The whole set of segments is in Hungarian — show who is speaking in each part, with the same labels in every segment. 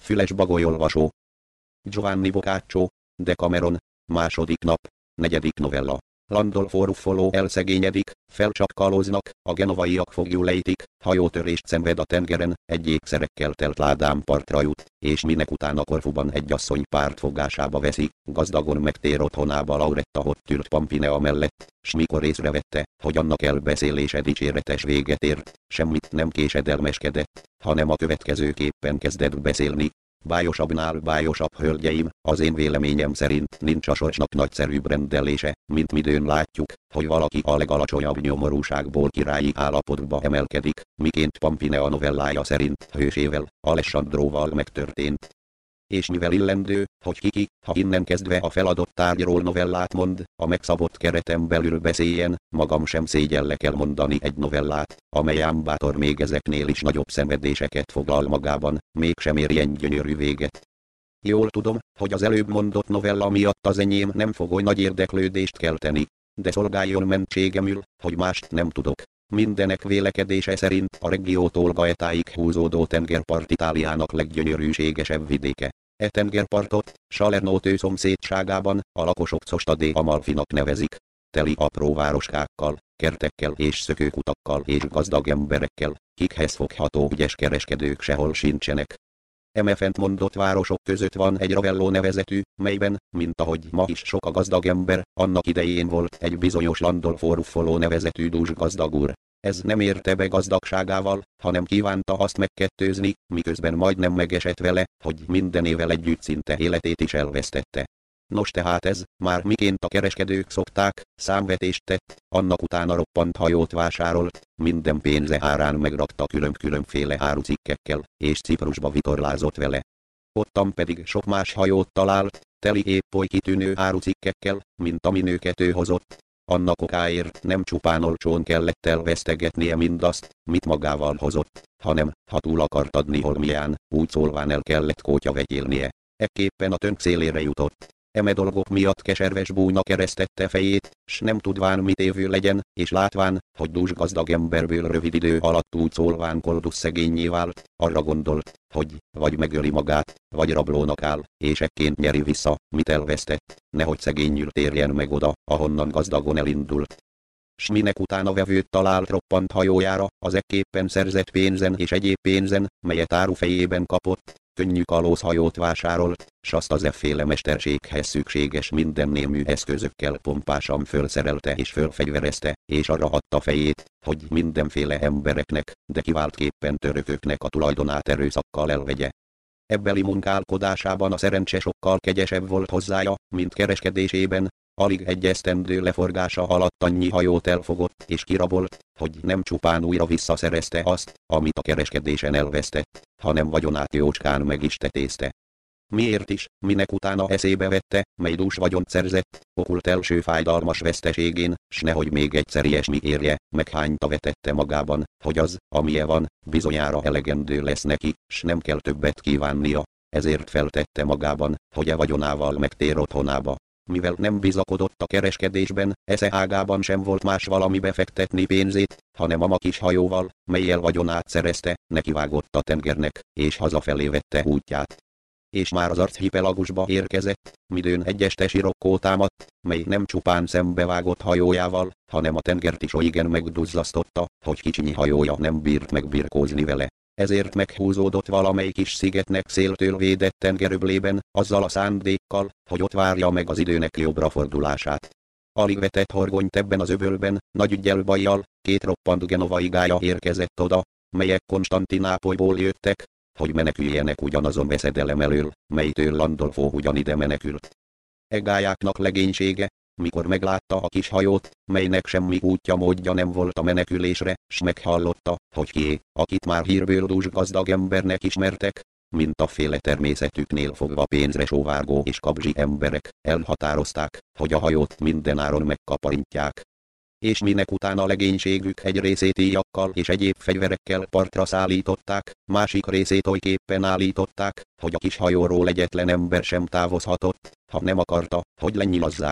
Speaker 1: Füles bagolyolvasó. Giovanni Boccaccio, Decameron, második nap, negyedik novella. Landolfo Ruffolo elszegényedik, felcsapkalóznak, a genovaiak foglyul ejtik, hajótörést szenved a tengeren, egy ékszerekkel telt ládám partra jut, és minek utána Korfuban egy asszony pártfogásába veszi, gazdagon megtér otthonába Lauretta ott ült Pampinea mellett, s mikor észrevette, hogy annak elbeszélése dicséretes véget ért, semmit nem késedelmeskedett, hanem a következőképpen kezdett beszélni. Bájosabbnál bájosabb, hölgyeim, az én véleményem szerint nincs a sorsnak nagyszerűbb rendelése, mint midőn látjuk, hogy valaki a legalacsonyabb nyomorúságból királyi állapotba emelkedik, miként Pampinea novellája szerint hősével, Alessandróval megtörtént. És mivel illendő, hogy Kiki, ha innen kezdve a feladott tárgyról novellát mond, a megszabott kereten belül beszéljen, magam sem szégyellek elmondani egy novellát, amely ám bátor még ezeknél is nagyobb szenvedéseket foglal magában, mégsem érjen gyönyörű véget. Jól tudom, hogy az előbb mondott novella miatt az enyém nem fog oly nagy érdeklődést kelteni, de szolgáljon mentségemül, hogy mást nem tudok. Mindenek vélekedése szerint a Reggiótól Gaetáig húzódó tengerpart Itáliának leggyönyörűségesebb vidéke. E tengerpartot, Salernótő szomszédságában, a lakosok Costa de Amalfinak nevezik. Teli apró városkákkal, kertekkel és szökőkutakkal és gazdag emberekkel, kikhez fogható ügyes kereskedők sehol sincsenek. Eme fent mondott városok között van egy Ravello nevezetű, melyben, mint ahogy ma is sok a gazdag ember, annak idején volt egy bizonyos Landolfo Ruffolo nevezetű dús gazdag úr. Ez nem érte be gazdagságával, hanem kívánta azt megkettőzni, miközben majdnem megesett vele, hogy mindenével együtt szinte életét is elvesztette. Nos tehát ez, már miként a kereskedők szokták, számvetést tett, annak utána roppant hajót vásárolt, minden pénze árán megrakta különféle árucikkekkel, és Ciprusba vitorlázott vele. Ottan pedig sok más hajót talált, teli épp oly kitűnő árucikkekkel, mint ami nőket ő hozott. Annak okáért nem csupán olcsón kellett elvesztegetnie mindazt, mit magával hozott, hanem, ha túl akart adni holmián, úgy szólván el kellett kótyavegyélnie. Ekképpen a tönk szélére jutott. Eme dolgok miatt keserves bújna keresztette fejét, s nem tudván mit évő legyen, és látván, hogy dús gazdag emberből rövid idő alatt úgy szólván koldus szegényé vált, arra gondolt, hogy vagy megöli magát, vagy rablónak áll, és ekként nyeri vissza, mit elvesztett, nehogy szegényül térjen meg oda, ahonnan gazdagon elindult. S minek utána vevőt talált roppant hajójára, az ekképpen szerzett pénzen és egyéb pénzen, melyet árufejében kapott, könnyű kalózhajót vásárolt, s azt az efféle mesterséghez szükséges mindennémű eszközökkel pompásan fölszerelte és fölfegyverezte, és arra adta fejét, hogy mindenféle embereknek, de kiváltképpen törököknek a tulajdonát erőszakkal elvegye. Ebbeli munkálkodásában a szerencse sokkal kegyesebb volt hozzája, mint kereskedésében. Alig egy esztendő leforgása alatt annyi hajót elfogott és kirabolt, hogy nem csupán újra visszaszerezte azt, amit a kereskedésen elvesztett, hanem vagyonát jócskán meg is tetézte. Miért is, minek utána eszébe vette, mely dús vagyont szerzett, okult első fájdalmas veszteségén, s nehogy még egyszer ilyesmi érje, meghányta vetette magában, hogy az, amilyen van, bizonyára elegendő lesz neki, s nem kell többet kívánnia, ezért feltette magában, hogy vagyonával megtér otthonába. Mivel nem bizakodott a kereskedésben, esze ágában sem volt más valami befektetni pénzét, hanem a ma kis hajóval, mellyel vagyonát szerezte, nekivágott a tengernek, és hazafelé vette útját. És már az archipelagusba érkezett, midőn egy este sirokkó támadt, mely nem csupán szembevágott hajójával, hanem a tengert is olyan megduzzasztotta, hogy kicsinyi hajója nem bírt megbirkózni vele. Ezért meghúzódott valamely kis szigetnek széltől védett tengeröblében, azzal a szándékkal, hogy ott várja meg az időnek jobbra fordulását. Alig vetett horgonyt ebben az öbölben, nagy üggyel bajjal, két roppant genovai gálya érkezett oda, melyek Konstantinápolyból jöttek, hogy meneküljenek ugyanazon veszedelem elől, melytől Landolfo ugyanide menekült. E gályáknak legénysége, mikor meglátta a kis hajót, melynek semmi útja módja nem volt a menekülésre, s meghallotta, hogy kié, akit már hírből dús gazdag embernek ismertek, mint a féle természetüknél fogva pénzre sóvárgó és kabzsi emberek, elhatározták, hogy a hajót mindenáron megkaparintják. És minek utána legénységük egy részét íjakkal és egyéb fegyverekkel partra szállították, másik részét olyképpen állították, hogy a kis hajóról egyetlen ember sem távozhatott, ha nem akarta, hogy lenyilazzák.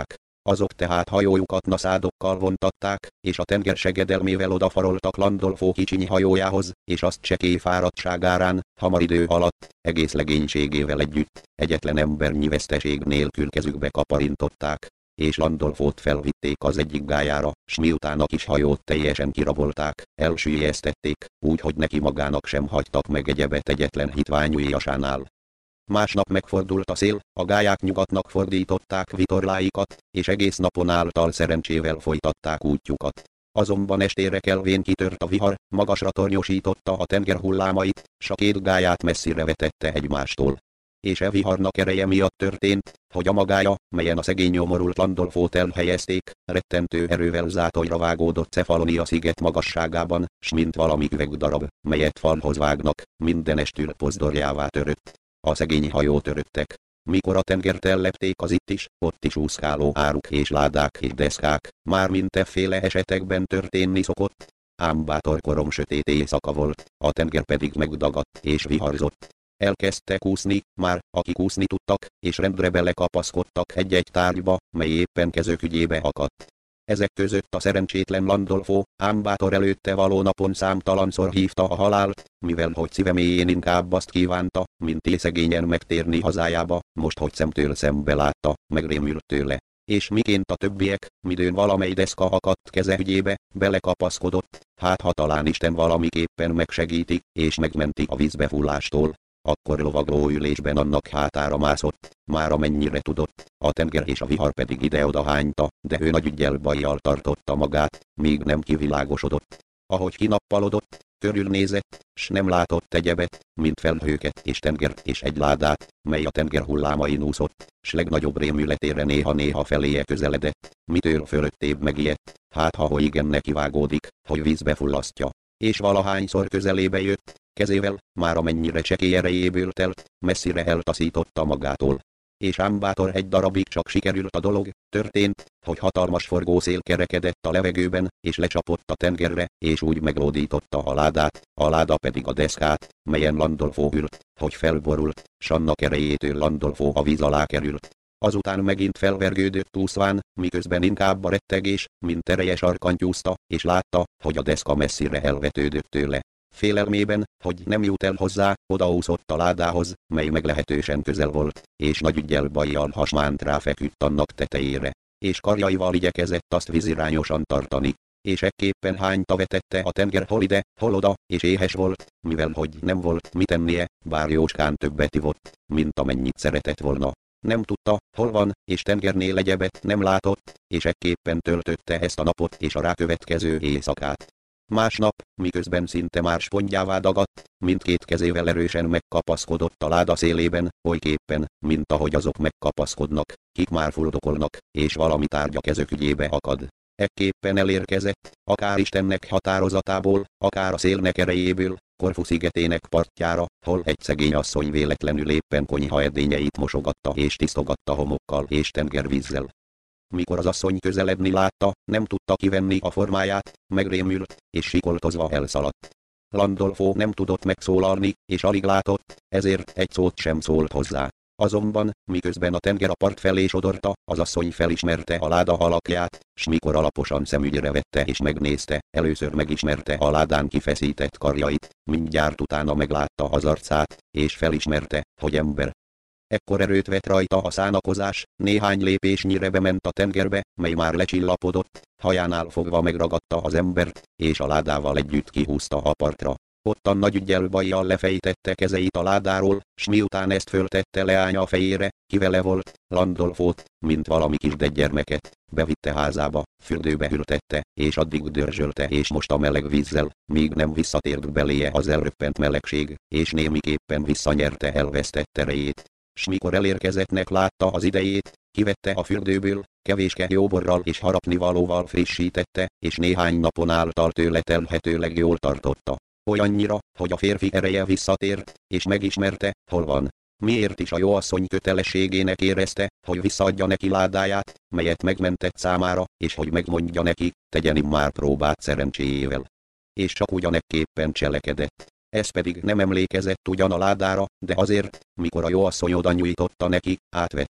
Speaker 1: Azok tehát hajójukat naszádokkal vontatták, és a tenger segedelmével odafaroltak Landolfo kicsiny hajójához, és azt csekély fáradtságárán, hamar idő alatt, egész legénységével együtt, egyetlen embernyi veszteség nélkül kezükbe kaparintották, és Landolfót felvitték az egyik gályára, s miután a kis hajót teljesen kirabolták, elsüllyesztették, úgy, hogy neki magának sem hagytak meg egyebet egyetlen hitványujjasánál. Másnap megfordult a szél, a gályák nyugatnak fordították vitorláikat, és egész napon által szerencsével folytatták útjukat. Azonban estére kelvén kitört a vihar, magasra tornyosította a tenger hullámait, s a két gályát messzire vetette egymástól. És e viharnak ereje miatt történt, hogy a magája, melyen a szegény nyomorult Landolfót elhelyezték, rettentő erővel zátonyra vágódott Cefalonia sziget magasságában, s mint valami üvegdarab, melyet falhoz vágnak, mindenestül pozdorjává törött. A szegény hajó töröttek. Mikor a tengert ellepték az ott is úszkáló áruk és ládák és deszkák, már mindefféle esetekben történni szokott. Ám bátor korom sötét éjszaka volt, a tenger pedig megdagadt és viharzott. Elkezdtek úszni, már akik úszni tudtak, és rendre belekapaszkodtak egy-egy tárgyba, mely éppen kezük ügyébe akadt. Ezek között a szerencsétlen Landolfo, ám bátor előtte való napon számtalanszor hívta a halált, mivel hogy szíve mélyén inkább azt kívánta, mint szegényen megtérni hazájába, most hogy szemtől szembe látta, megrémült tőle. És miként a többiek, midőn valamely deszka akadt keze ügyébe, belekapaszkodott, hát ha talán Isten valamiképpen megsegíti, és megmenti a vízbefullástól. Akkor lovagló ülésben annak hátára mászott, már amennyire tudott, a tenger és a vihar pedig ide-oda hányta, de ő nagy üggyel bajjal tartotta magát, míg nem kivilágosodott. Ahogy kinappalodott, körülnézett, s nem látott egyebet, mint felhőket és tengert és egy ládát, mely a tenger hullámain úszott, s legnagyobb rémületére néha-néha feléje közeledett, mitől fölöttébb megijedt, hát ha igen nekivágódik, hogy vízbe fullasztja. És valahányszor közelébe jött, kezével, már amennyire csekély erejéből telt, messzire eltaszította magától. És ám bátor egy darabig csak sikerült a dolog, történt, hogy hatalmas forgószél kerekedett a levegőben, és lecsapott a tengerre, és úgy meglódította a ládát, a láda pedig a deszkát, melyen Landolfo ült, hogy felborult, s annak erejétől Landolfo a víz alá került. Azután megint felvergődött úszván, miközben inkább a rettegés, mint ereje sarkant úszta, és látta, hogy a deszka messzire elvetődött tőle. Félelmében, hogy nem jut el hozzá, odaúszott a ládához, mely meglehetősen közel volt, és nagy üggyel bajjal hasmánt ráfeküdt annak tetejére, és karjaival igyekezett azt vízirányosan tartani, és ekképpen hányta vetette a tenger hol ide, hol oda, és éhes volt, mivel hogy nem volt mit ennie, bár jóskán többet ivott, mint amennyit szeretett volna. Nem tudta, hol van, és tengernél egyebet nem látott, és ekképpen töltötte ezt a napot és a rákövetkező éjszakát. Másnap, miközben szinte már spongyává dagadt, mindkét kezével erősen megkapaszkodott a láda szélében, olyképpen, mint ahogy azok megkapaszkodnak, kik már fuldokolnak, és valami tárgya kezük ügyébe akad. Ekképpen elérkezett, akár Istennek határozatából, akár a szélnek erejéből, Korfu szigetének partjára, hol egy szegény asszony véletlenül éppen konyha edényeit mosogatta és tisztogatta homokkal és tengervízzel. Mikor az asszony közeledni látta, nem tudta kivenni a formáját, megrémült, és sikoltozva elszaladt. Landolfo nem tudott megszólalni, és alig látott, ezért egy szót sem szólt hozzá. Azonban, miközben a tenger a part felé sodorta, az asszony felismerte a láda alakját, s mikor alaposan szemügyre vette és megnézte, először megismerte a ládán kifeszített karjait, mindjárt utána meglátta az arcát, és felismerte, hogy ember. Ekkor erőt vett rajta a szánakozás, néhány lépésnyire bement a tengerbe, mely már lecsillapodott, hajánál fogva megragadta az embert, és a ládával együtt kihúzta a partra. Ottan nagy üggyel bajjal lefejtette kezeit a ládáról, s miután ezt föltette leánya a fejére, ki vele volt, Landolfót, mint valami kis gyermeket, bevitte házába, fürdőbe ültette, és addig dörzsölte és mosta meleg vízzel, míg nem visszatért beléje az elröppent melegség, és némiképpen visszanyerte elvesztett erejét. S mikor elérkezettnek látta az idejét, kivette a fürdőből, kevéske jóborral és harapnivalóval frissítette, és néhány napon által tőle telhetőleg jól tartotta. Olyannyira, hogy a férfi ereje visszatért, és megismerte, hol van. Miért is a jóasszony kötelességének érezte, hogy visszaadja neki ládáját, melyet megmentett számára, és hogy megmondja neki, tegyen immár próbát szerencséjével. És csak ugyanekképpen cselekedett. Ez pedig nem emlékezett ugyan a ládára, de azért, mikor a jóasszony oda nyújtotta neki, átvette.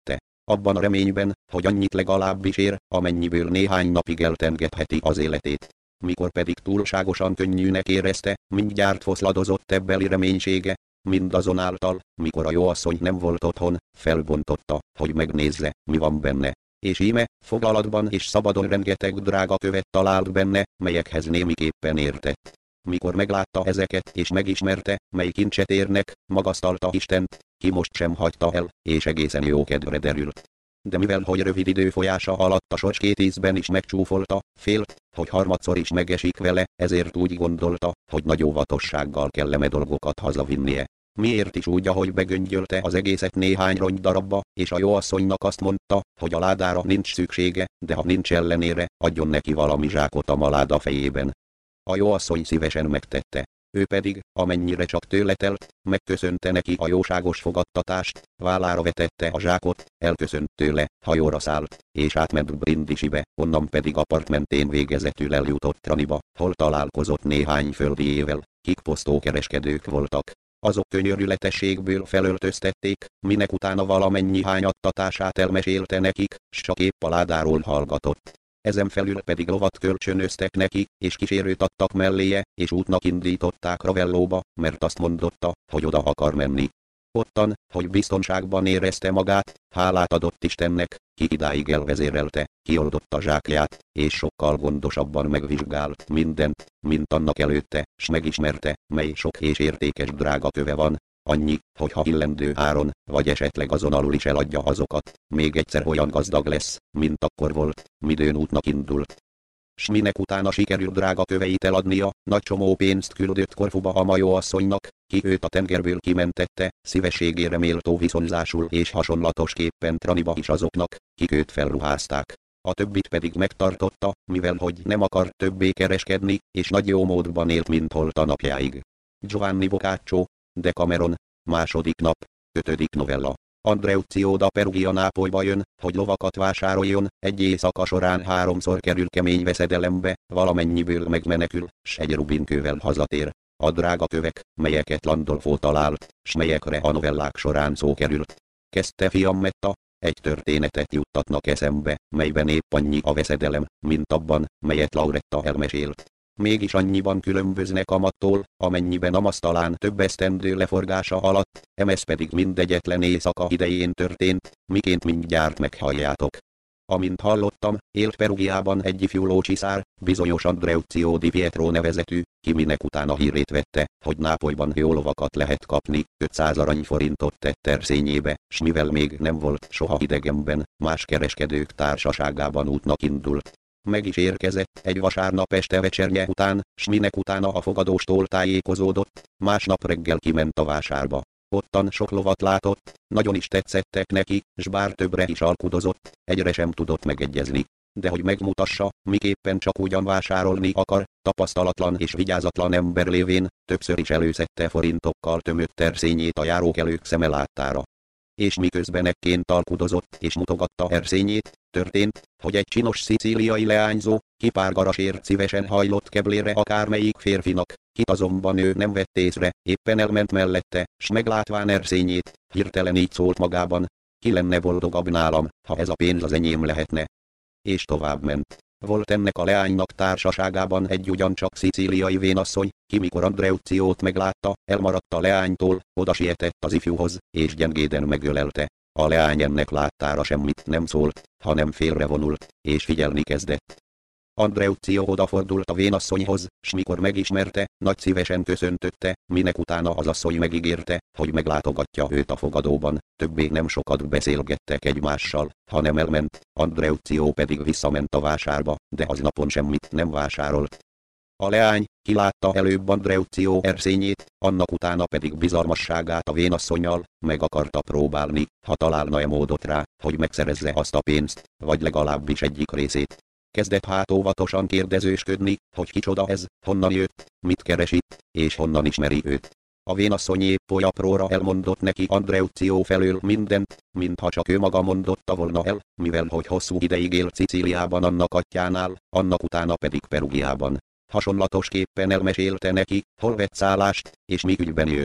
Speaker 1: abban a reményben, hogy annyit legalábbis ér, amennyiből néhány napig eltengetheti az életét. Mikor pedig túlságosan könnyűnek érezte, mindjárt foszladozott ebbeli reménysége, mindazonáltal, mikor a jóasszony nem volt otthon, felbontotta, hogy megnézze, mi van benne. És íme, foglalatban és szabadon rengeteg drága követ talált benne, melyekhez némiképpen értett. Mikor meglátta ezeket és megismerte, mely kincset érnek, magasztalta Istent, ki most sem hagyta el, és egészen jó kedvre derült. De mivel hogy rövid idő folyása alatt a sors 2 ízben is megcsúfolta, félt, hogy harmadszor is megesik vele, ezért úgy gondolta, hogy nagy óvatossággal kell eme dolgokat hazavinnie. Miért is úgy, ahogy begöngyölte az egészet néhány rongydarabba, és a jóasszonynak azt mondta, hogy a ládára nincs szüksége, de ha nincs ellenére, adjon neki valami zsákot a maláda fejében. A jóasszony szívesen megtette. Ő pedig, amennyire csak tőle telt, megköszönte neki a jóságos fogadtatást, vállára vetette a zsákot, elköszönt tőle, hajóra szállt, és átment Brindisibe, onnan pedig apartmentén végezetül eljutott Traniba, hol találkozott néhány földiével, kik posztókereskedők voltak. Azok könyörületességből felöltöztették, minek utána valamennyi hányattatását elmesélte nekik, s csak épp a ládáról hallgatott. Ezen felül pedig lovat kölcsönöztek neki, és kísérőt adtak melléje, és útnak indították Ravellóba, mert azt mondotta, hogy oda akar menni. Ottan, hogy biztonságban érezte magát, hálát adott Istennek, ki idáig elvezérelte, kioldotta zsákját, és sokkal gondosabban megvizsgált mindent, mint annak előtte, s megismerte, mely sok és értékes drága köve van. Annyi, hogy ha illendő áron, vagy esetleg azon alul is eladja azokat, még egyszer olyan gazdag lesz, mint akkor volt, midőn útnak indult. S minek utána sikerül drága köveit eladnia, nagy csomó pénzt küldött Korfuba a majóasszonynak, ki őt a tengerből kimentette, szívességére méltó viszonyzásul és hasonlatosképpen Traniba is azoknak, kik őt felruházták. A többit pedig megtartotta, mivel hogy nem akart többé kereskedni, és nagy jó módban élt mint holt a napjáig. Giovanni Boccaccio, Decameron, második nap, 5. novella. Andreuccio da Perugia Nápolyba jön, hogy lovakat vásároljon, egy éjszaka során 3-szor kerül kemény veszedelembe, valamennyiből megmenekül, s egy rubinkővel hazatér. A drága kövek, melyeket Landolfo talált, s melyekre a novellák során szó került. Kezdte Fiammetta, egy történetet juttatnak eszembe, melyben épp annyi a veszedelem, mint abban, melyet Lauretta elmesélt. Mégis annyiban különböznek amattól, amennyiben Amasz talán több esztendő leforgása alatt, emez pedig mindegyetlen éjszaka idején történt, miként mindjárt meghalljátok. Amint hallottam, élt Perugiában egy ifjú csiszár, bizonyos Andreuccio di Pietro nevezetű, ki minek utána hírét vette, hogy Nápolyban jó lovakat lehet kapni, 500 aranyforintot tett erszényébe, s mivel még nem volt soha idegenben, más kereskedők társaságában útnak indult. Meg is érkezett egy vasárnap este vecserje után, s minek utána a fogadóstól tájékozódott, másnap reggel kiment a vásárba. Ottan sok lovat látott, nagyon is tetszettek neki, s bár többre is alkudozott, egyre sem tudott megegyezni. De hogy megmutassa, miképpen csak ugyan vásárolni akar, tapasztalatlan és vigyázatlan ember lévén, többször is előszedte forintokkal tömött erszényét a járókelők szeme láttára. És miközben ekként alkudozott és mutogatta erszényét, történt, hogy egy csinos szicíliai leányzó, kipárgarasért szívesen hajlott keblére akármelyik férfinak, kit azonban ő nem vett észre, éppen elment mellette, s meglátván erszényét, hirtelen így szólt magában, ki lenne boldogabb nálam, ha ez a pénz az enyém lehetne. És tovább ment. Volt ennek a leánynak társaságában egy ugyancsak szicíliai vénasszony, ki mikor Andreucciót meglátta, elmaradt a leánytól, oda sietett az ifjúhoz, és gyengéden megölelte. A leány ennek láttára semmit nem szólt, hanem félrevonult, és figyelni kezdett. Andreuccio odafordult a vénasszonyhoz, s mikor megismerte, nagy szívesen köszöntötte, minek utána az asszony megígérte, hogy meglátogatja őt a fogadóban, többé nem sokat beszélgettek egymással, hanem elment, Andreuccio pedig visszament a vásárba, de aznapon semmit nem vásárolt. A leány, kilátta előbb Andreuccio erszényét, annak utána pedig bizalmasságát a vénasszonnyal, meg akarta próbálni, ha találna-e módot rá, hogy megszerezze azt a pénzt, vagy legalábbis egyik részét. Kezdett hát óvatosan kérdezősködni, hogy kicsoda ez, honnan jött, mit keres itt, és honnan ismeri őt. A vénasszony épp oly apróra elmondott neki Andreuccio felől mindent, mintha csak ő maga mondotta volna el, mivel hogy hosszú ideig élt Szicíliában annak atyjánál, annak utána pedig Perugiában. Hasonlatosképpen elmesélte neki, hol vett szállást, és mi ügyben jött.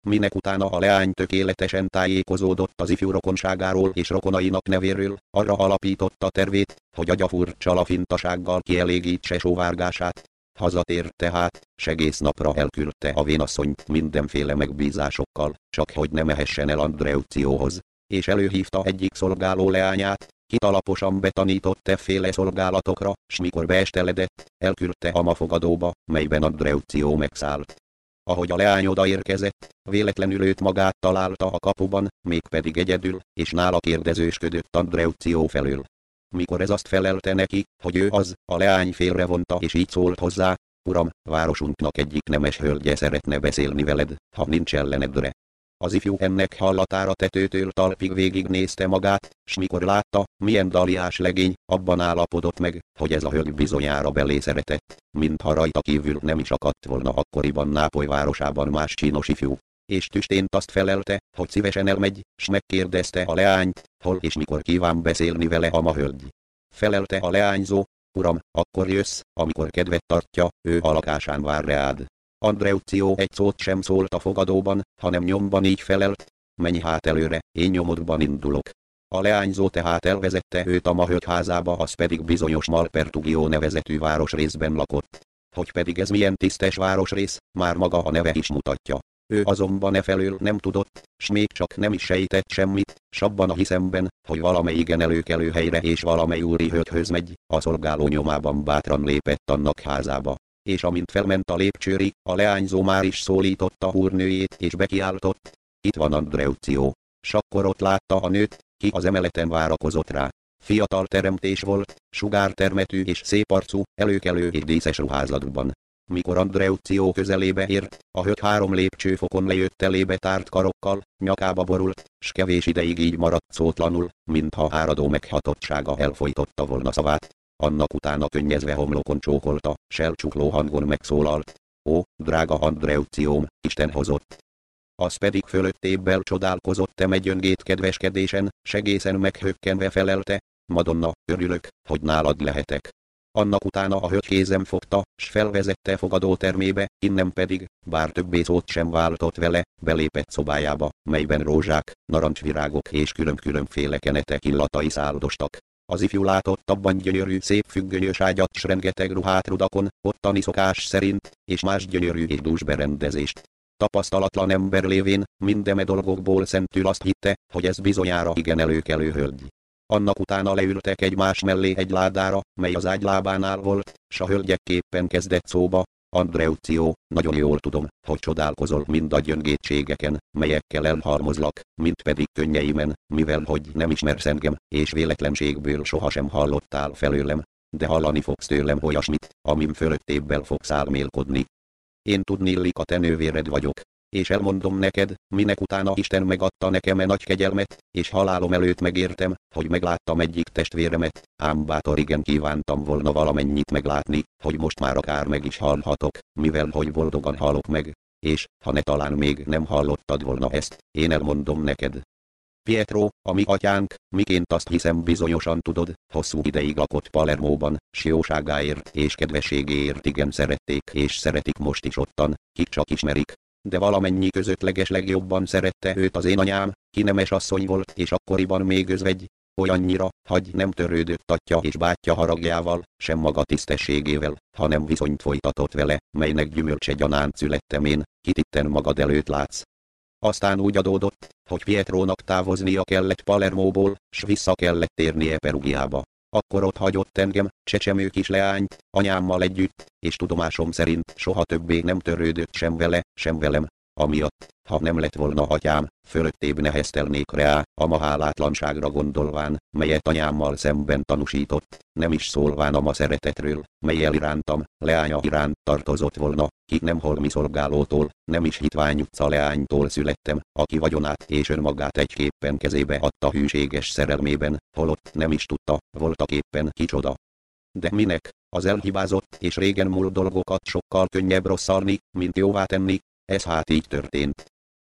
Speaker 1: minek utána a leány tökéletesen tájékozódott az ifjú rokonságáról és rokonainak nevéről, arra alapította tervét, hogy agyafurcsa lafintasággal kielégítse sóvárgását. Hazatért tehát, s egész napra elküldte a vénasszonyt mindenféle megbízásokkal, csak hogy ne mehessen el Andreuccióhoz, és előhívta egyik szolgáló leányát, kit alaposan betanított efféle szolgálatokra, s mikor beesteledett, elküldte a mafogadóba, melyben Andreució megszállt. Ahogy a leány odaérkezett, véletlenül őt magát találta a kapuban, mégpedig egyedül, és nála kérdezősködött Andreució felől. Mikor ez azt felelte neki, hogy ő az, a leány félrevonta és így szólt hozzá: Uram, városunknak egyik nemes hölgye szeretne beszélni veled, ha nincs ellenedre. Az ifjú ennek hallatára tetőtől talpig végignézte magát, s mikor látta, milyen daliás legény, abban állapodott meg, hogy ez a hölgy bizonyára belé szeretett, mintha rajta kívül nem is akadt volna akkoriban Nápoly városában más csinos ifjú. És tüstént azt felelte, hogy szívesen elmegy, s megkérdezte a leányt, hol és mikor kíván beszélni vele a hölgy. Felelte a leányzó: Uram, akkor jössz, amikor kedvet tartja, ő a lakásán vár reád. Andreucció egy szót sem szólt a fogadóban, hanem nyomban így felelt: Menj hát előre, én nyomodban indulok. A leányzó tehát elvezette őt a hölgy házába, az pedig bizonyos Malpertugió nevezetű városrészben lakott. Hogy pedig ez milyen tisztes városrész, már maga a neve is mutatja. Ő azonban efelől nem tudott, s még csak nem is sejtett semmit, s abban a hiszemben, hogy valamelyigen előkelő helyre és valamely úri hölgyhöz megy, a szolgáló nyomában bátran lépett annak házába. És amint felment a lépcsőrig, a leányzó már is szólította úrnőjét és bekiáltott: Itt van Andreucció. S akkor ott látta a nőt, ki az emeleten várakozott rá. Fiatal teremtés volt, sugártermetű és szép arcú, előkelő és díszes ruházatban. Mikor Andreucció közelébe ért, a hölgy 3 lépcsőfokon lejött elébe tárt karokkal, nyakába borult, s kevés ideig így maradt szótlanul, mintha áradó meghatottsága elfojtotta volna szavát. Annak utána könnyezve homlokon csókolta, s elcsukló hangon megszólalt: Ó, drága Andreuccióm, Isten hozott! Az pedig fölöttébbel csodálkozott gyöngét kedveskedésen, s egészen meghökkenve felelte: Madonna, örülök, hogy nálad lehetek. Annak utána a hölgy kézem fogta, s felvezette fogadótermébe, innen pedig, bár többé szót sem váltott vele, belépett szobájába, melyben rózsák, narancsvirágok és különféle kenetek illatai száldostak. Az ifjú látott abban gyönyörű szép függönyös ágyat s rengeteg ruhát rudakon, ottani szokás szerint, és más gyönyörű és dús berendezést. Tapasztalatlan ember lévén, mindeme dolgokból szentül azt hitte, hogy ez bizonyára igen előkelő hölgy. Annak utána leültek egymás mellé egy ládára, mely az ágy lábánál volt, s a hölgyekképpen kezdett szóba: Andreucció, nagyon jól tudom, hogy csodálkozol mind a gyöngétségeken, melyekkel elhalmozlak, mint pedig könnyeimen, mivel hogy nem ismersz engem, és véletlenségből sohasem hallottál felőlem, de hallani fogsz tőlem olyasmit, amin fölöttébbel fogsz álmélkodni. Én tudnillik a te nővéred vagyok, és elmondom neked, minek utána Isten megadta nekem nagy kegyelmet, és halálom előtt megértem, hogy megláttam egyik testvéremet, ám bátor igen kívántam volna valamennyit meglátni, hogy most már akár meg is halhatok, mivel hogy boldogan halok meg, és, ha ne talán még nem hallottad volna ezt, én elmondom neked. Pietro, a mi atyánk, miként azt hiszem bizonyosan tudod, hosszú ideig lakott Palermóban, s jóságáért és kedvességéért igen szerették és szeretik most is ottan, kik csak ismerik. De valamennyi között legeslegjobban szerette őt az én anyám, ki nemes asszony volt és akkoriban még özvegy, olyannyira, hogy nem törődött atya és bátyja haragjával, sem maga tisztességével, hanem viszonyt folytatott vele, melynek gyümölcse gyanánt születtem én, kit itten magad előtt látsz. Aztán úgy adódott, hogy Pietrónak távoznia kellett Palermóból, s vissza kellett térnie Perugiába. Akkor ott hagyott engem, csecsemő kis leányt, anyámmal együtt, és tudomásom szerint soha többé nem törődött sem vele, sem velem, amiatt, ha nem lett volna atyám, fölöttébb neheztelnék rá, a hálátlanságra gondolván, melyet anyámmal szemben tanúsított, nem is szólván a szeretetről, melyel irántam, leánya iránt tartozott volna, ki nem holmi szolgálótól, nem is Hitvány utca leánytól születtem, aki vagyonát és önmagát egyképpen kezébe adta hűséges szerelmében, holott nem is tudta, voltaképpen kicsoda. De minek, az elhibázott és régen múlt dolgokat sokkal könnyebb rosszalni, mint jóvá tenni, ez hát így történt.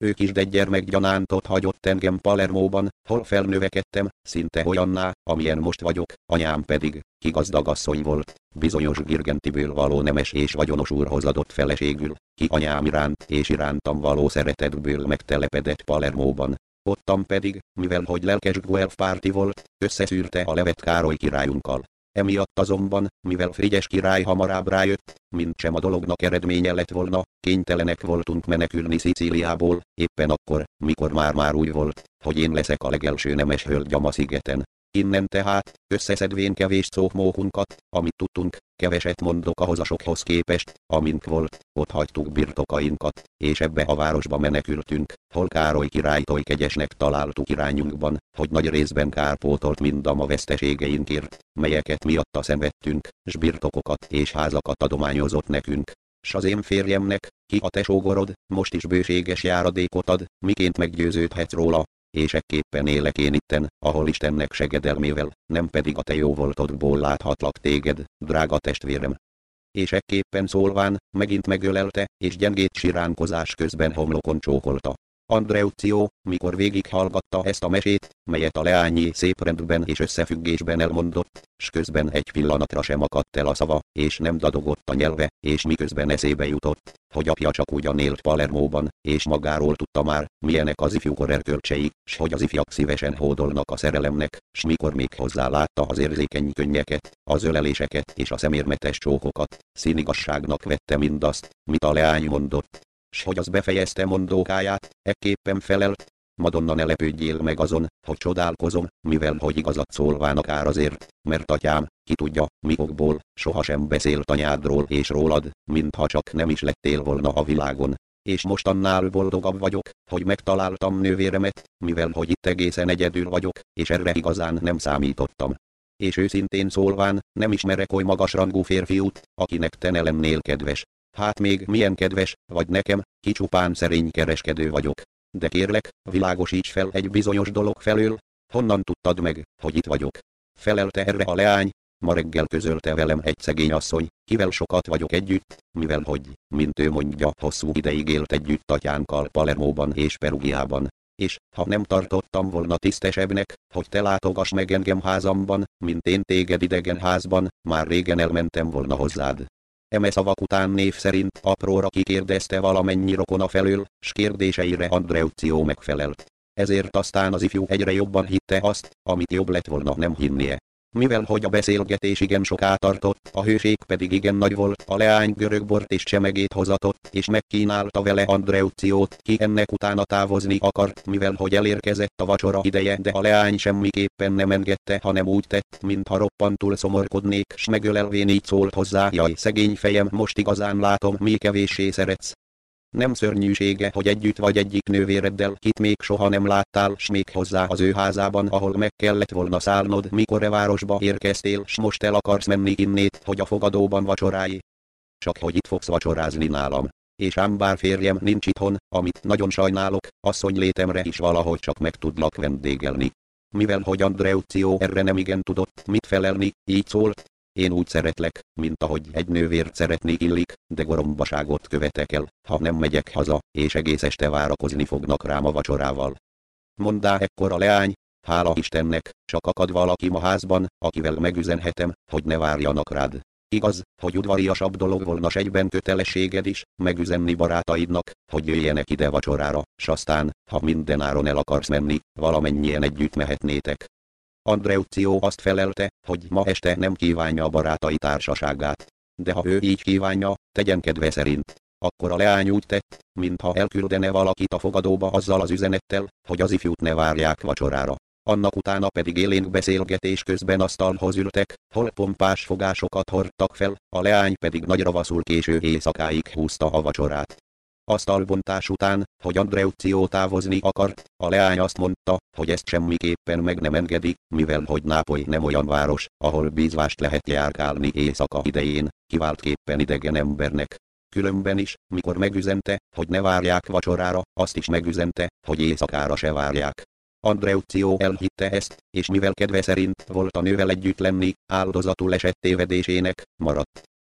Speaker 1: Ő kisgyermek gyanántot hagyott engem Palermóban, hol felnövekedtem, szinte olyanná, amilyen most vagyok, anyám pedig, ki gazdag asszony volt, bizonyos Girgentiből való nemes és vagyonos úrhoz adott feleségül, ki anyám iránt és irántam való szeretetből megtelepedett Palermóban. Ottan pedig, mivel hogy lelkes Guelf párti volt, összeszűrte a levet Károly királyunkkal. Emiatt azonban, mivel Frigyes király hamarabb rájött, mint sem a dolognak eredménye lett volna, kénytelenek voltunk menekülni Szicíliából, éppen akkor, mikor már úgy volt, hogy én leszek a legelső nemes hölgy a Ma-szigeten. Innen tehát, összeszedvén kevés szókmókunkat, amit tudtunk, keveset mondok ahhoz a sokhoz képest, amink volt, ott hagytuk birtokainkat, és ebbe a városba menekültünk, hol Károly királytól kegyesnek találtuk irányunkban, hogy nagy részben kárpótolt mindam a veszteségeinkért, melyeket miatta szenvedtünk, s birtokokat és házakat adományozott nekünk. S az én férjemnek, ki a te sógorod, most is bőséges járadékot ad, miként meggyőződhetsz róla, és ekképpen élek én itten, ahol Istennek segedelmével, nem pedig a te jó voltodból láthatlak téged, drága testvérem. És ekképpen szólván, megint megölelte, és gyengét siránkozás közben homlokon csókolta. Andreuccio, mikor végighallgatta ezt a mesét, melyet a leányi szép rendben és összefüggésben elmondott, s közben egy pillanatra sem akadt el a szava, és nem dadogott a nyelve, és miközben eszébe jutott, hogy apja csak ugyan élt Palermóban, és magáról tudta már, milyenek az ifjúkor erkölcsei, s hogy az ifjak szívesen hódolnak a szerelemnek, s mikor még hozzá látta az érzékeny könnyeket, az öleléseket és a szemérmetes csókokat, színigasságnak vette mindazt, mit a leány mondott. S hogy az befejezte mondókáját, ekképpen felelt: Madonna, ne lepődjél meg azon, hogy csodálkozom, mivel hogy igazat szólván akár azért, mert atyám, ki tudja, mikokból, sohasem beszélt anyádról és rólad, mintha csak nem is lettél volna a világon. És most annál boldogabb vagyok, hogy megtaláltam nővéremet, mivel hogy itt egészen egyedül vagyok, és erre igazán nem számítottam. És őszintén szólván, nem ismerek oly magasrangú férfiút, akinek te ne lennél kedves. Hát még milyen kedves vagy nekem, ki csupán szerény kereskedő vagyok. De kérlek, világosíts fel egy bizonyos dolog felől, honnan tudtad meg, hogy itt vagyok? Felelte erre a leány: ma reggel közölte velem egy szegény asszony, kivel sokat vagyok együtt, mivel hogy, mint ő mondja, hosszú ideig élt együtt atyánkkal Palermóban és Perugiában. És, ha nem tartottam volna tisztesebbnek, hogy te látogass meg engem házamban, mint én téged idegen házban, már régen elmentem volna hozzád. Eme szavak után név szerint apróra kikérdezte valamennyi rokona felől, s kérdéseire Andreuccio megfelelt. Ezért aztán az ifjú egyre jobban hitte azt, amit jobb lett volna nem hinnie. Mivel hogy a beszélgetés igen soká tartott, a hőség pedig igen nagy volt, a leány görögbort és csemegét hozatott, és megkínálta vele Andreucciót, ki ennek utána távozni akart, mivel hogy elérkezett a vacsora ideje, de a leány semmiképpen nem engedte, hanem úgy tett, mintha roppantul szomorkodnék, s megölelvén így szólt hozzá: Jaj, szegény fejem, most igazán látom, mi kevéssé szeretsz. Nem szörnyűsége, hogy együtt vagy egyik nővéreddel, kit még soha nem láttál, s még hozzá az ő házában, ahol meg kellett volna szállnod, mikor e városba érkeztél, s most el akarsz menni innét, hogy a fogadóban vacsorálj. Csak hogy itt fogsz vacsorázni nálam. És ám bár férjem nincs itthon, amit nagyon sajnálok, asszony létemre is valahogy csak meg tudlak vendégelni. Mivel hogy Andreuccio erre nem igen tudott mit felelni, így szólt: Én úgy szeretlek, mint ahogy egy nővért szeretni illik, de gorombaságot követek el, ha nem megyek haza, és egész este várakozni fognak rám a vacsorával. Mondá ekkor a leány: Hála Istennek, csak akad valaki ma házban, akivel megüzenhetem, hogy ne várjanak rád. Igaz, hogy udvariasabb dolog volna, s egyben kötelességed is, megüzenni barátaidnak, hogy jöjjenek ide vacsorára, s aztán, ha mindenáron el akarsz menni, valamennyien együtt mehetnétek. Andreuccio azt felelte, hogy ma este nem kívánja a barátai társaságát. De ha ő így kívánja, tegyen kedve szerint. Akkor a leány úgy tett, mintha elküldene valakit a fogadóba azzal az üzenettel, hogy az ifjút ne várják vacsorára. Annak utána pedig élénk beszélgetés közben asztalhoz ültek, hol pompás fogásokat hordtak fel, a leány pedig nagy ravaszul késő éjszakáig húzta a vacsorát. Asztalbontás után, hogy Andreuccio távozni akart, a leány azt mondta, hogy ezt semmiképpen meg nem engedi, mivel hogy Nápoly nem olyan város, ahol bízvást lehet járkálni éjszaka idején, kiváltképpen idegen embernek. Különben is, mikor megüzente, hogy ne várják vacsorára, azt is megüzente, hogy éjszakára se várják. Andreuccio elhitte ezt, és mivel kedve szerint volt a nővel együtt lenni, áldozatul esett tévedésének, maradt.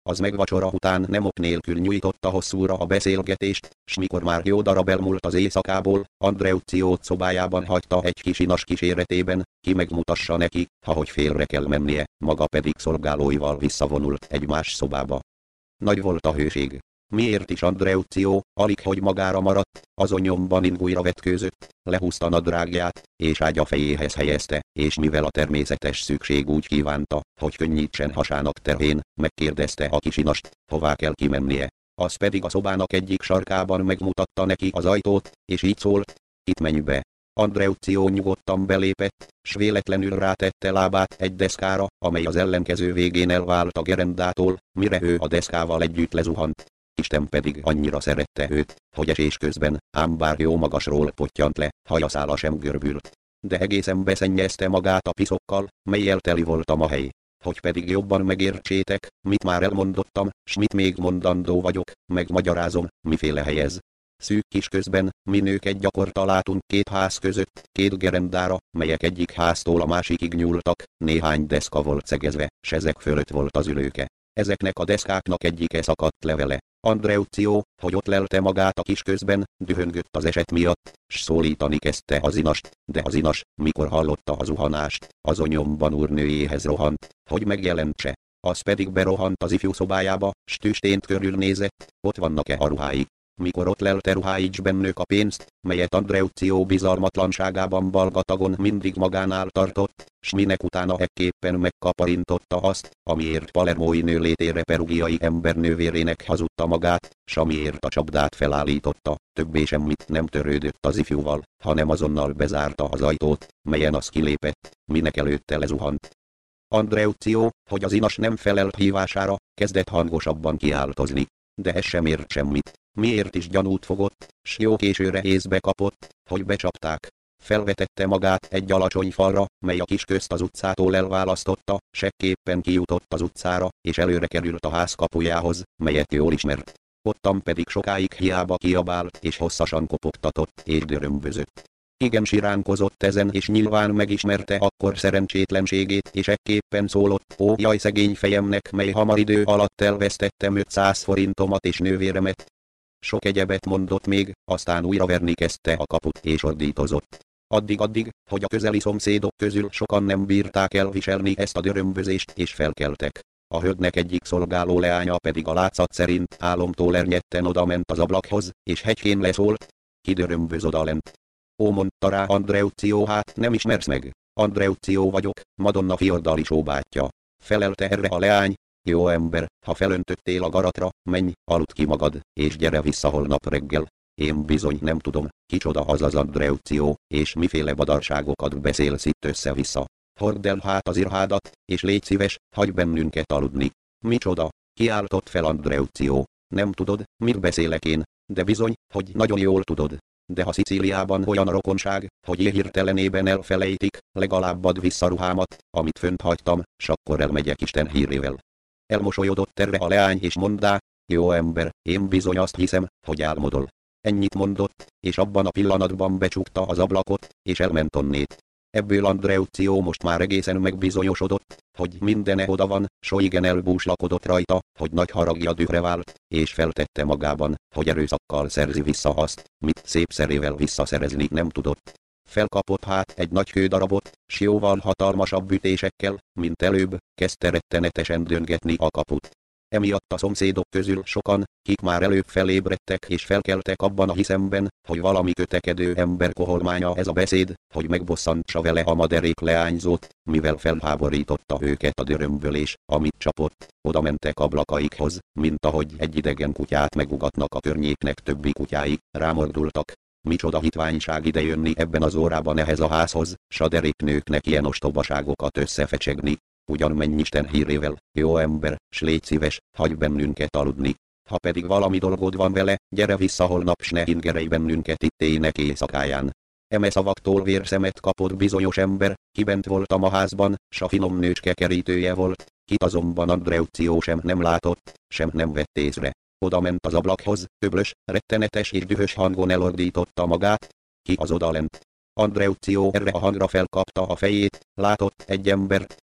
Speaker 1: Az meg vacsora után nem ok nélkül nyújtotta hosszúra a beszélgetést, s mikor már jó darab elmúlt az éjszakából, Andreucciót szobájában hagyta egy kis inas kíséretében, ki megmutassa neki, ahogy félre kell mennie, maga pedig szolgálóival visszavonult egy más szobába. Nagy volt a hőség. Miért is Andreucció, alig hogy magára maradt, azon nyomban ingújra vetkőzött, lehúzta nadrágját, és ágya fejéhez helyezte, és mivel a természetes szükség úgy kívánta, hogy könnyítsen hasának terhén, megkérdezte a kisinast, hová kell kimennie. Az pedig a szobának egyik sarkában megmutatta neki az ajtót, és így szólt, itt menj be. Andreucció nyugodtan belépett, s véletlenül rátette lábát egy deszkára, amely az ellenkező végén elvált a gerendától, mire ő a deszkával együtt lezuhant. Isten pedig annyira szerette őt, hogy esés közben, ám bár jó magasról pottyant le, hajaszála sem görbült. De egészen beszennyezte magát a piszokkal, mellyel teli voltam a hely. Hogy pedig jobban megértsétek, mit már elmondottam, s mit még mondandó vagyok, megmagyarázom, miféle hely ez. Szűk kis közben, mi nők gyakorta látunk két ház között, két gerendára, melyek egyik háztól a másikig nyúltak, néhány deszka volt szegezve, s ezek fölött volt az ülőke. Ezeknek a deszkáknak egyike szakadt levele. Andreucció, hogy ott lelte magát a kis közben, dühöngött az eset miatt, s szólítani kezdte az inast, de az inas, mikor hallotta a zuhanást, azon nyomban úrnőjéhez rohant, hogy megjelentse. Az pedig berohant az ifjú szobájába, s tüstént körülnézett, ott vannak-e a ruhái. Mikor ott lelte ruháics bennük a pénzt, melyet Andreucció bizalmatlanságában balgatagon mindig magánál tartott, s minek utána ekképpen megkaparintotta azt, amiért palermói nőlétére perugiai embernővérének hazudta magát, s amiért a csapdát felállította, többé semmit nem törődött az ifjúval, hanem azonnal bezárta az ajtót, melyen az kilépett, minek előtte lezuhant. Andreucció, hogy az inas nem felelt hívására, kezdett hangosabban kiáltozni, de ez sem ért semmit. Miért is gyanút fogott, s jó későre észbe kapott, hogy becsapták. Felvetette magát egy alacsony falra, mely a kis közt az utcától elválasztotta, sekképpen kijutott az utcára, és előre került a ház kapujához, melyet jól ismert. Ottan pedig sokáig hiába kiabált, és hosszasan kopogtatott, és dörömbözött. Igen siránkozott ezen, és nyilván megismerte akkor szerencsétlenségét, és ekképpen szólott, ó jaj szegény fejemnek, mely hamar idő alatt elvesztettem 500 forintomat és nővéremet. Sok egyebet mondott még, aztán újra verni kezdte a kaput és ordítozott. Addig, hogy a közeli szomszédok közül sokan nem bírták elviselni ezt a dörömbözést és felkeltek. A hölgynek egyik szolgáló leánya pedig a látszat szerint álomtól ernyetten odament az ablakhoz, és hegykén leszólt, ki dörömböz odalent. Ó, mondta rá Andreucció, hát nem ismersz meg? Andreucció vagyok, Madonna Fiordalisó bátyja. Felelte erre a leány, jó ember, ha felöntöttél a garatra, menj, aludd ki magad, és gyere vissza holnap reggel. Én bizony nem tudom, kicsoda az Andreucció, és miféle badarságokat beszélsz itt össze-vissza. Hordd el hát az irhádat, és légy szíves, hagyj bennünket aludni. Micsoda? Kiáltott fel Andreucció. Nem tudod, mit beszélek én, de bizony, hogy nagyon jól tudod. De ha Szicíliában olyan a rokonság, hogy hirtelenében elfelejtik, legalább add vissza ruhámat, amit fönt hagytam, s akkor elmegyek Isten hírével. Elmosolyodott erre a leány és mondá, jó ember, én bizony azt hiszem, hogy álmodol. Ennyit mondott, és abban a pillanatban becsukta az ablakot, és elment onnét. Ebből Andreucció most már egészen megbizonyosodott, hogy mindene oda van, soigen elbúslakodott rajta, hogy nagy haragja dühre vált, és feltette magában, hogy erőszakkal szerzi vissza azt, mit szép szerével visszaszerezni nem tudott. Felkapott hát egy nagy kődarabot, s jóval hatalmasabb ütésekkel, mint előbb, kezdte rettenetesen döngetni a kaput. Emiatt a szomszédok közül sokan, kik már előbb felébredtek és felkeltek abban a hiszemben, hogy valami kötekedő ember koholmánya ez a beszéd, hogy megbosszantsa vele a maderék leányzót, mivel felháborította őket a dörömbölés, amit csapott, oda mentek ablakaikhoz, mint ahogy egy idegen kutyát megugatnak a környéknek többi kutyái, rámordultak. Micsoda hitványság ide jönni ebben az órában ehhez a házhoz, s a deréknőknek ilyen ostobaságokat összefecsegni. Ugyan menj Isten hírével, jó ember, s légy szíves, hagyj bennünket aludni. Ha pedig valami dolgod van vele, gyere vissza holnap, s ne ingerelj bennünket itt éjnek éjszakáján. Eme szavaktól vérszemet kapott bizonyos ember, ki bent voltam a házban, s a finom nőcske kerítője volt, kit azonban Andreucció sem nem látott, sem nem vett észre. Oda ment az ablakhoz, öblös, rettenetes és dühös hangon elordította magát. Ki az odalent? Andreucció erre a hangra felkapta a fejét, látott egy embert,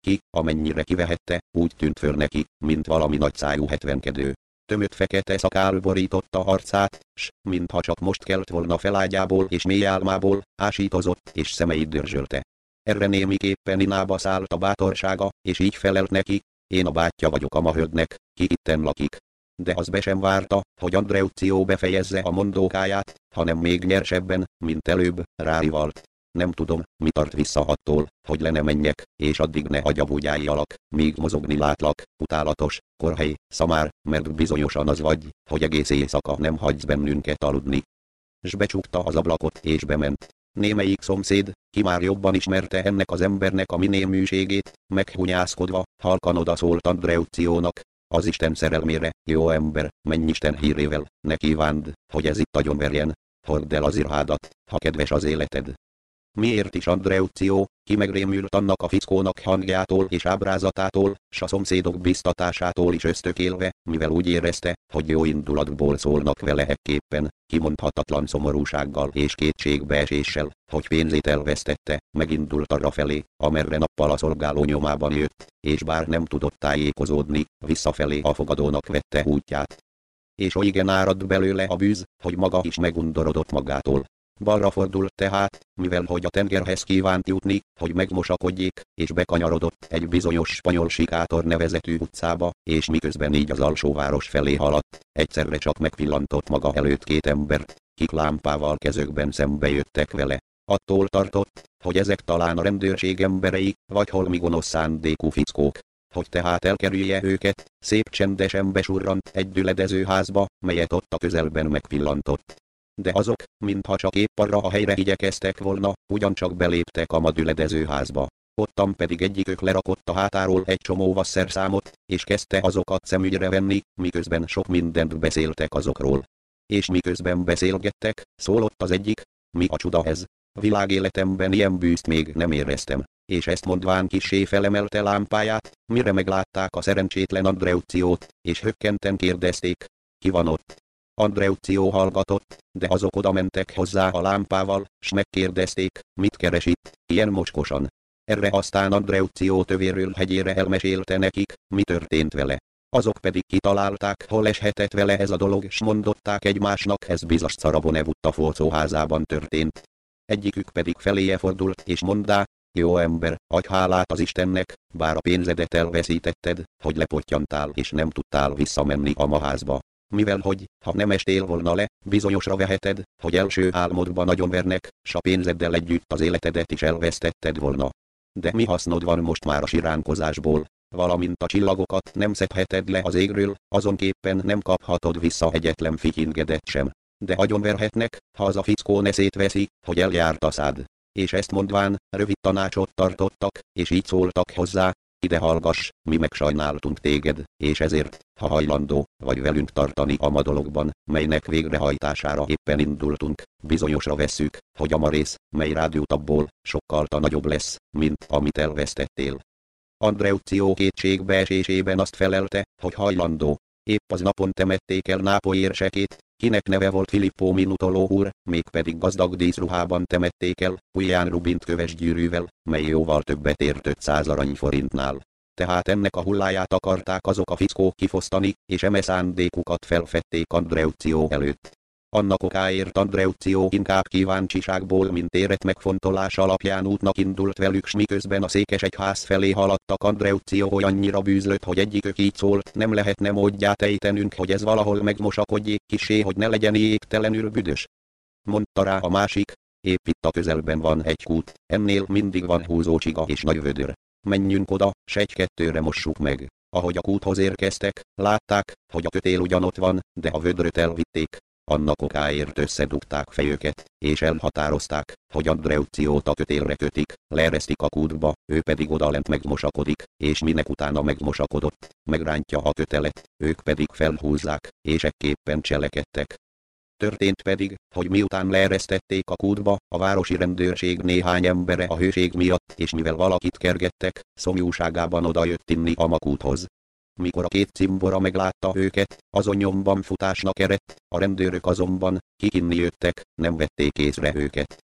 Speaker 1: ki, amennyire kivehette, úgy tűnt föl neki, mint valami nagyszájú hetvenkedő. Tömött fekete szakál borította arcát, s, mintha csak most kelt volna felágyából és mély álmából, ásítozott és szemeit dörzsölte. Erre némiképpen inába szállt a bátorsága, és így felelt neki: én a bátyja vagyok a mahölgynek, ki itten lakik. De az be sem várta, hogy Andreuccio befejezze a mondókáját, hanem még nyersebben, mint előbb, rárivalt: nem tudom, mi tart vissza attól, hogy le ne menjek, és addig ne agyabúgyáljalak, míg mozogni látlak, utálatos, korhely, szamár, mert bizonyosan az vagy, hogy egész éjszaka nem hagysz bennünket aludni. S becsukta az ablakot és bement. Némelyik szomszéd, ki már jobban ismerte ennek az embernek a minéműségét, meghunyászkodva, halkan odaszólt Andreucciónak: az Isten szerelmére, jó ember, menj Isten hírével, ne kívánd, hogy ez itt agyonverjen, hordd el az irhádat, ha kedves az életed. Miért is Andreuccio, ki megrémült annak a fickónak hangjától és ábrázatától, s a szomszédok biztatásától is ösztökélve, mivel úgy érezte, hogy jó indulatból szólnak vele ekképpen, kimondhatatlan szomorúsággal és kétségbeeséssel, hogy pénzét elvesztette, megindult arra felé, amerre nappal a szolgáló nyomában jött, és bár nem tudott tájékozódni, visszafelé a fogadónak vette útját. És olygen áradt belőle a bűz, hogy maga is megundorodott magától. Balra fordult tehát, mivel hogy a tengerhez kívánt jutni, hogy megmosakodjék, és bekanyarodott egy bizonyos spanyol sikátor nevezetű utcába, és miközben így az alsóváros felé haladt, egyszerre csak megpillantott maga előtt két embert, kik lámpával kezükben szembe jöttek vele. Attól tartott, hogy ezek talán a rendőrség emberei, vagy holmi gonosz szándékú fickók. Hogy tehát elkerülje őket, szép csendesen besurrant egy düledező házba, melyet ott a közelben megpillantott. De azok, mintha csak épp arra a helyre igyekeztek volna, ugyancsak beléptek a madüledező házba. Ottan pedig egyikük lerakott a hátáról egy csomó vasszerszámot, és kezdte azokat szemügyre venni, miközben sok mindent beszéltek azokról. És miközben beszélgettek, szólott az egyik: mi a csuda ez? Világéletemben ilyen bűzt még nem éreztem. És ezt mondván kissé felemelte lámpáját, mire meglátták a szerencsétlen Andreucciót, és hökkenten kérdezték: ki van ott? Andreuccio hallgatott, de azok oda mentek hozzá a lámpával, s megkérdezték: mit keres itt, ilyen mocskosan? Erre aztán Andreuccio tövéről hegyére elmesélte nekik, mi történt vele. Azok pedig kitalálták, hol eshetett vele ez a dolog, s mondották egymásnak, ez biztos Szarabonevutta fócóházában történt. Egyikük pedig feléje fordult és mondá: jó ember, adj hálát az Istennek, bár a pénzedet elveszítetted, hogy lepottyantál és nem tudtál visszamenni a maházba. Mivel hogy, ha nem estél volna le, bizonyosra veheted, hogy első álmodban nagyonvernek, s a pénzeddel együtt az életedet is elvesztetted volna. De mi hasznod van most már a siránkozásból, valamint a csillagokat nem szedheted le az égről, azonképpen nem kaphatod vissza egyetlen fityingedet sem. De agyonverhetnek, ha az a fickó eszét veszi, hogy eljárt a szád. És ezt mondván, rövid tanácsot tartottak, és így szóltak hozzá: ide hallgass, mi megsajnáltunk téged, és ezért, ha hajlandó vagy velünk tartani a dologban, melynek végrehajtására éppen indultunk, bizonyosra vesszük, hogy a marész, mely rád jut abból, sokkal nagyobb lesz, mint amit elvesztettél. Andreuccio kétségbeesésében azt felelte, hogy hajlandó. Épp az napon temették el Nápoly érsekét, kinek neve volt Filippo Minutoló úr, mégpedig gazdag díszruhában temették el, ujján rubint köves gyűrűvel, mely jóval többet ért 500 aranyforintnál. Tehát ennek a hulláját akarták azok a fickók kifosztani, és eme szándékukat felfedték Andreuccio előtt. Annak okáért Andreuccio inkább kíváncsiságból, mint érett megfontolás alapján útnak indult velük, s miközben a székesegyház felé haladtak, Andreuccio olyannyira bűzlött, hogy egyikük így szólt: nem lehetne módját ejtenünk, hogy ez valahol megmosakodjék kissé, hogy ne legyen jégtelenül büdös. Mondta rá a másik: épp itt a közelben van egy kút, ennél mindig van húzócsiga és nagy vödör. Menjünk oda, s egy-kettőre mossuk meg. Ahogy a kúthoz érkeztek, látták, hogy a kötél ugyanott van, de a vödröt elvitték. Annak okáért összedugták fejüket, és elhatározták, hogy Andreucciót a kötélre kötik, leeresztik a kútba, ő pedig odalent megmosakodik, és minek utána megmosakodott, megrántja a kötelet, ők pedig felhúzzák, és ekképpen cselekedtek. Történt pedig, hogy miután leeresztették a kútba, a városi rendőrség néhány embere a hőség miatt, és mivel valakit kergettek, szomjúságában odajött inni a makúthoz. Mikor a két cimbora meglátta őket, azon nyomban futásnak eredt, a rendőrök azonban, kik inni jöttek, nem vették észre őket.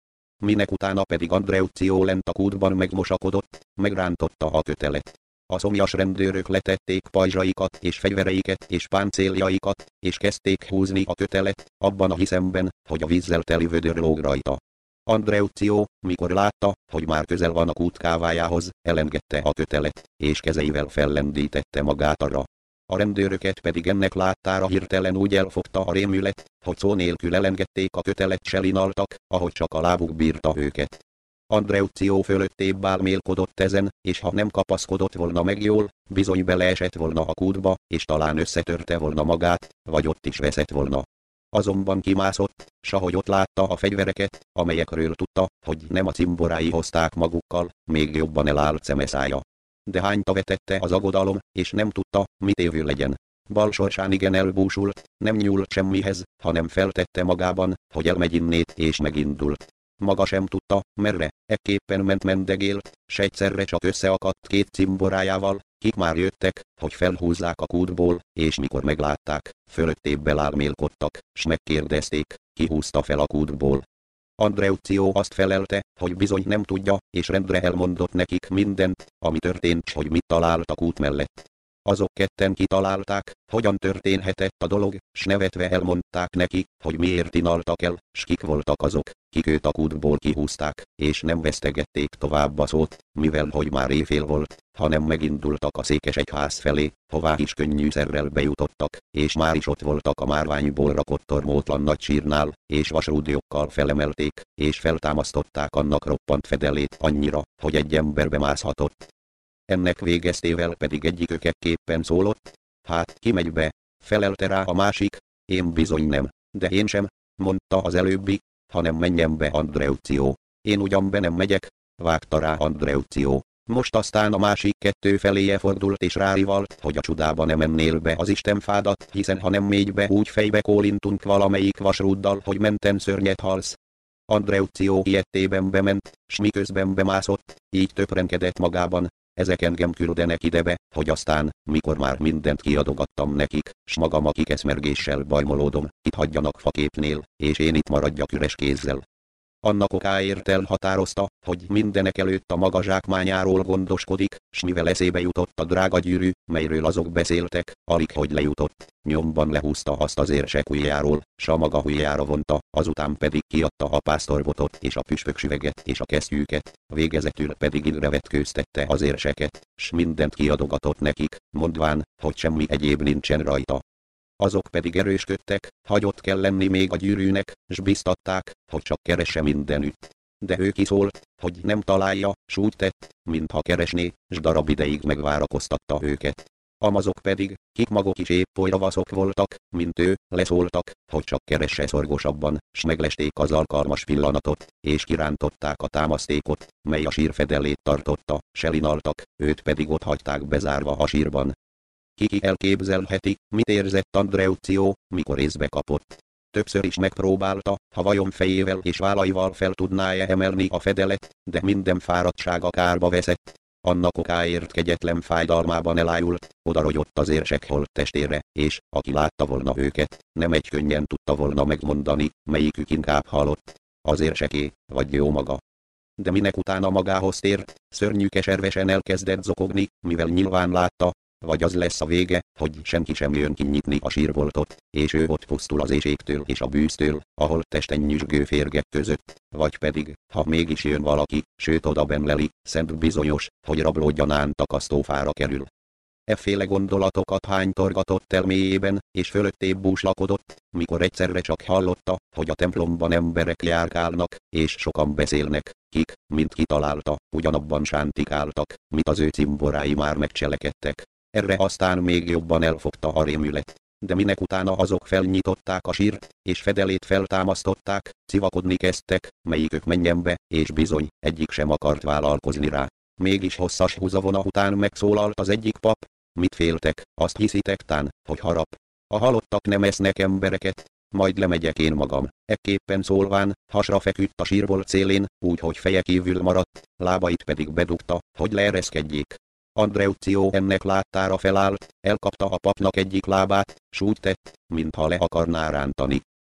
Speaker 1: minek utána pedig Andreuccio lent a kútban megmosakodott, megrántotta a kötelet. A szomjas rendőrök letették pajzsaikat és fegyvereiket és páncéljaikat, és kezdték húzni a kötelet, abban a hiszemben, hogy a vízzel teli vödör lóg rajta. Andreuccio, mikor látta, hogy már közel van a kút kávájához, elengedte a kötelet, és kezeivel fellendítette magát arra. A rendőröket pedig ennek láttára hirtelen úgy elfogta a rémület, hogy szó nélkül elengedték a kötelet, s elinaltak, ahogy csak a lábuk bírta őket. Andreuccio fölöttébb álmélkodott ezen, és ha nem kapaszkodott volna meg jól, bizony beleesett volna a kútba, és talán összetörte volna magát, vagy ott is veszett volna. Azonban kimászott, s ahogy ott látta a fegyvereket, amelyekről tudta, hogy nem a cimborái hozták magukkal, még jobban elállt szeme szája. De hányta vetette az aggodalom, és nem tudta, mit évő legyen. Bal sorsán igen elbúsult, nem nyúlt semmihez, hanem feltette magában, hogy elmegy innét, és megindult. Maga sem tudta, merre, ekképpen mendegélt, s egyszerre csak összeakadt két cimborájával, kik már jöttek, hogy felhúzzák a kútból, és mikor meglátták, fölöttébb elálmélkodtak, s megkérdezték, ki húzta fel a kútból. Andreuccio azt felelte, hogy bizony nem tudja, és rendre elmondott nekik mindent, ami történt, s hogy mit talált a kút mellett. Azok ketten kitalálták, hogyan történhetett a dolog, s nevetve elmondták neki, hogy miért inaltak el, s kik voltak azok, kik őt a kútból kihúzták, és nem vesztegették tovább a szót, mivel hogy már éjfél volt, hanem megindultak a székesegyház felé, hová is könnyűszerrel bejutottak, és már is ott voltak a márványból rakott tormótlan nagy sírnál, és vasrúdiokkal felemelték, és feltámasztották annak roppant fedelét annyira, hogy egy ember bemászhatott. Ennek végeztével pedig egyikük ekképpen szólott, hát ki megy be, felelte rá a másik, én bizony nem, de én sem, mondta az előbbi, hanem menjen be Andreuccio. Én ugyan be nem megyek, vágta rá Andreuccio. Most aztán a másik kettő feléje fordult és rárivalt, hogy a csudába nem mennél be az istenfádat, hiszen ha nem mégy be, úgy fejbe kólintunk valamelyik vasrúddal, hogy menten szörnyet halsz. Andreuccio ilyettében bement, s miközben bemászott, így töprenkedett magában, ezek engem küldenek idebe, hogy aztán, mikor már mindent kiadogattam nekik, s magam a kikeszmergéssel bajmolódom, itt hagyjanak faképnél, és én itt maradjak üres kézzel. Annak okáért elhatározta, hogy mindenek előtt a maga zsákmányáról gondoskodik, s mivel eszébe jutott a drága gyűrű, melyről azok beszéltek, alig hogy lejutott, nyomban lehúzta azt az érsek ujjáról, s a maga ujjára vonta, azután pedig kiadta a pásztorbotot és a püspöksüveget és a kesztyűket, végezetül pedig indre vetkőztette az érseket, s mindent kiadogatott nekik, mondván, hogy semmi egyéb nincsen rajta. Azok pedig erősködtek, hagyott kell lenni még a gyűrűnek, s biztatták, hogy csak keresse mindenütt. De ő kiszólt, hogy nem találja, s úgy tett, mintha keresné, s darab ideig megvárakoztatta őket. Amazok pedig, kik maguk is épp oly ravaszok voltak, mint ő, leszóltak, hogy csak keresse szorgosabban, s meglesték az alkalmas pillanatot, és kirántották a támasztékot, mely a sír fedelét tartotta, s elinaltak, őt pedig ott hagyták bezárva a sírban. Ki elképzelheti, mit érzett Andreuccio, mikor észbe kapott. Többször is megpróbálta, ha vajon fejével és vállaival fel tudná-e emelni a fedelet, de minden fáradtsága kárba veszett. Annak okáért kegyetlen fájdalmában elájult, odarogyott az érsek holttestére, és, aki látta volna őket, nem egy könnyen tudta volna megmondani, melyikük inkább halott. Az érseké, vagy jó maga. De minek utána magához tért, szörnyű keservesen elkezdett zokogni, mivel nyilván látta, vagy az lesz a vége, hogy senki sem jön kinyitni a sírboltot, és ő ott pusztul az éhségtől és a bűztől, ahol testen nyüzsgő férgek között, vagy pedig, ha mégis jön valaki, sőt odabenleli, szent bizonyos, hogy rablódjanán takasztófára kerül. Efféle gondolatokat hánytorgatott elméjében, és fölöttébb búslakodott, mikor egyszerre csak hallotta, hogy a templomban emberek járkálnak, és sokan beszélnek, kik, mint kitalálta, ugyanabban sántikáltak, mit az ő cimborái már megcselekedtek. Erre aztán még jobban elfogta a rémület. De minek utána azok felnyitották a sírt, és fedelét feltámasztották, civakodni kezdtek, melyikük menjen be, és bizony, egyik sem akart vállalkozni rá. Mégis hosszas húzavona után megszólalt az egyik pap, mit féltek, azt hiszitek tán, hogy harap. A halottak nem esznek embereket, majd lemegyek én magam. Ekképpen szólván, hasra feküdt a sírbolt szélén, úgy hogy feje kívül maradt, lábait pedig bedugta, hogy leereszkedjék. Andreuccio ennek láttára felállt, elkapta a papnak egyik lábát, s úgy tett, mintha le akarná rántani.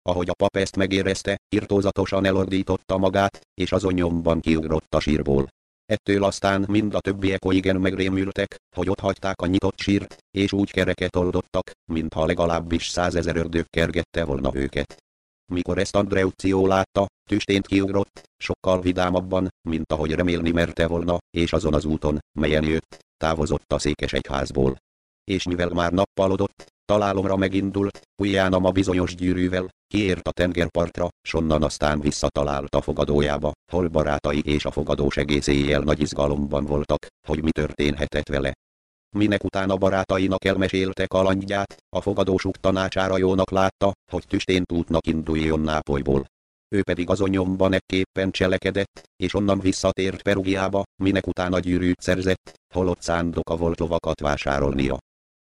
Speaker 1: ahogy a pap ezt megérezte, irtózatosan elordította magát, és azon nyomban kiugrott a sírból. Ettől aztán mind a többiek olygen megrémültek, hogy otthagyták a nyitott sírt, és úgy kereket oldottak, mintha legalábbis 100 000 ördög kergette volna őket. Mikor ezt Andreuccio látta, tüstént kiugrott, sokkal vidámabban, mint ahogy remélni merte volna, és azon az úton, melyen jött, távozott a székesegyházból. És mivel már nappalodott, találomra megindult, ujján a bizonyos gyűrűvel, kiért a tengerpartra, s onnan aztán visszatalált a fogadójába, hol barátai és a fogadós egész éjjel nagy izgalomban voltak, hogy mi történhetett vele. Minek utána barátainak elmesélte kalandját, a fogadósuk tanácsára jónak látta, hogy tüstént útnak induljon Nápolyból. Ő pedig azon nyomban ekképpen cselekedett, és onnan visszatért Perugiába, minek utána gyűrűt szerzett, holott szándoka volt lovakat vásárolnia.